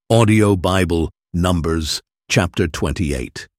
Audio Bible, Numbers, chapter 28.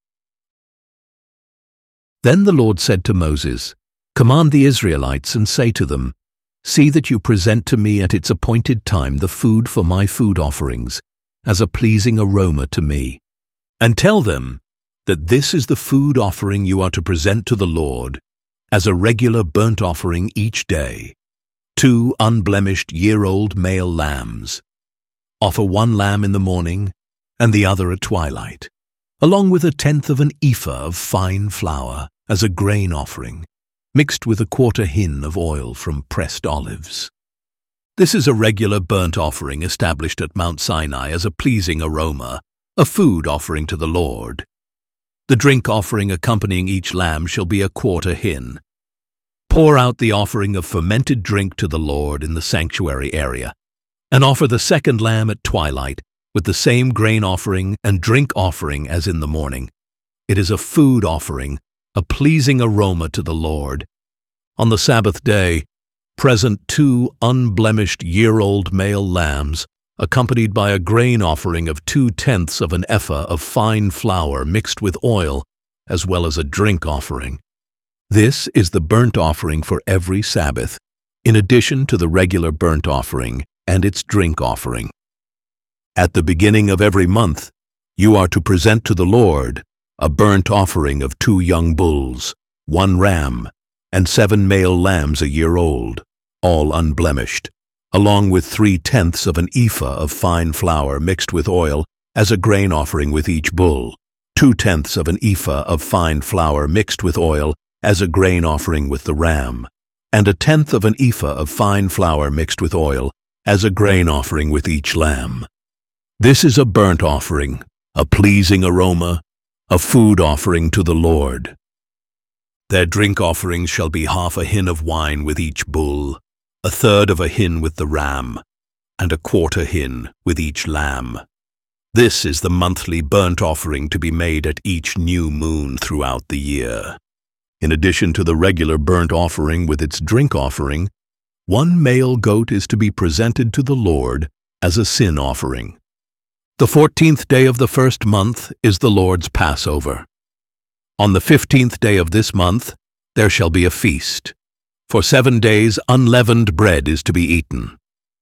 Then the Lord said to Moses, "Command the Israelites and say to them, See that you present to me at its appointed time the food for my food offerings, as a pleasing aroma to me. And tell them that this is the food offering you are to present to the Lord, as a regular burnt offering each day, 2 unblemished year-old male lambs. Offer 1 lamb in the morning and the other at twilight, along with 1/10 of an ephah of fine flour as a grain offering, mixed with 1/4 hin of oil from pressed olives. This is a regular burnt offering established at Mount Sinai as a pleasing aroma, a food offering to the Lord. The drink offering accompanying each lamb shall be 1/4 hin. Pour out the offering of fermented drink to the Lord in the sanctuary area, and offer the 2nd lamb at twilight with the same grain offering and drink offering as in the morning. It is a food offering, a pleasing aroma to the Lord. On the Sabbath day, present 2 unblemished year-old male lambs, accompanied by a grain offering of 2/10 of an ephah of fine flour mixed with oil, as well as a drink offering. This is the burnt offering for every Sabbath, in addition to the regular burnt offering and its drink offering. At the beginning of every month, you are to present to the Lord a burnt offering of 2 young bulls, 1 ram, and 7 male lambs a year old, all unblemished, along with 3/10 of an ephah of fine flour mixed with oil as a grain offering with each bull, 2/10 of an ephah of fine flour mixed with oil as a grain offering with the ram, and 1/10 of an ephah of fine flour mixed with oil as a grain offering with each lamb. This is a burnt offering, a pleasing aroma, a food offering to the Lord. Their drink offerings shall be 1/2 hin of wine with each bull, 1/3 of a hin with the ram, and 1/4 hin with each lamb. This is the monthly burnt offering to be made at each new moon throughout the year. In addition to the regular burnt offering with its drink offering, 1 male goat is to be presented to the Lord as a sin offering. The 14th day of the 1st month is the Lord's Passover. On the 15th day of this month there shall be a feast. For 7 days unleavened bread is to be eaten.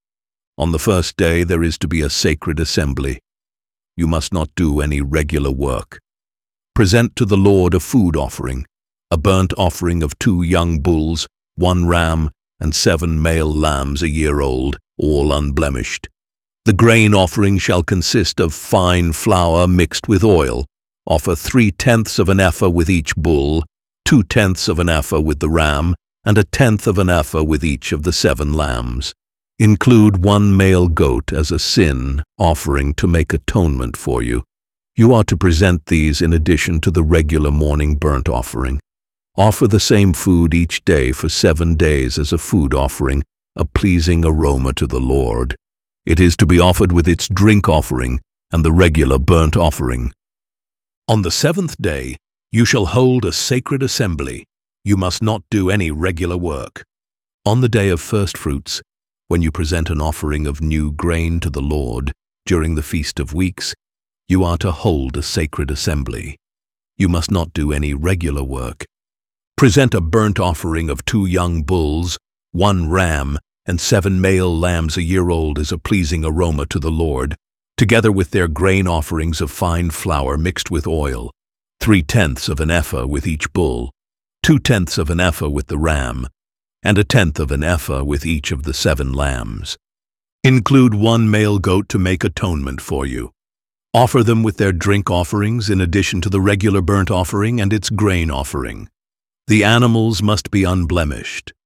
On the 1st day there is to be a sacred assembly. You must not do any regular work. Present to the Lord a food offering, a burnt offering of 2 young bulls, 1 ram, and 7 male lambs a year old, all unblemished. The grain offering shall consist of fine flour mixed with oil. Offer 3/10 of an ephah with each bull, 2/10 of an ephah with the ram, and 1/10 of an ephah with each of the 7 lambs. Include 1 male goat as a sin offering to make atonement for you. You are to present these in addition to the regular morning burnt offering. Offer the same food each day for 7 days as a food offering, a pleasing aroma to the Lord. It is to be offered with its drink offering and the regular burnt offering. On the 7th day you shall hold a sacred assembly. You must not do any regular work. On the day of first fruits, when you present an offering of new grain to the Lord during the Feast of Weeks, you are to hold a sacred assembly. You must not do any regular work. Present a burnt offering of 2 young bulls, 1 ram, and 7 male lambs a year old as a pleasing aroma to the Lord, together with their grain offerings of fine flour mixed with oil, 3/10 of an ephah with each bull, 2/10 of an ephah with the ram, and 1/10 of an ephah with each of the 7 lambs. Include 1 male goat to make atonement for you. Offer them with their drink offerings in addition to the regular burnt offering and its grain offering. The animals must be unblemished.